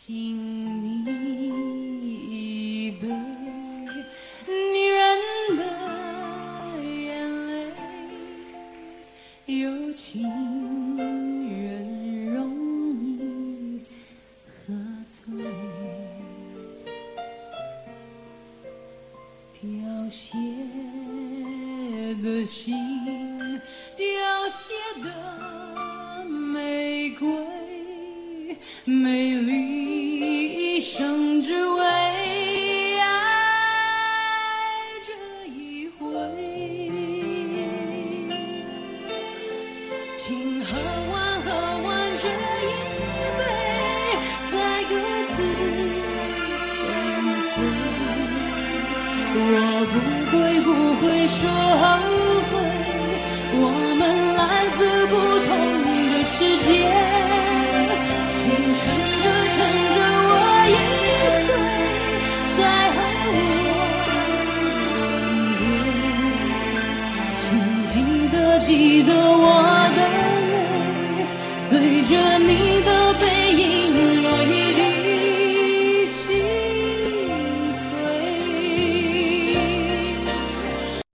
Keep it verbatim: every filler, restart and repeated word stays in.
敬你一杯女人的眼泪，有情人容易喝醉，凋谢的心，凋谢的玫瑰，美丽一生只为爱这一回。请喝完喝完这一杯，再各自纷飞。我不会不会说后悔，我们来自不同的世界。请趁着趁着我一岁，再和我吻别。请记得记得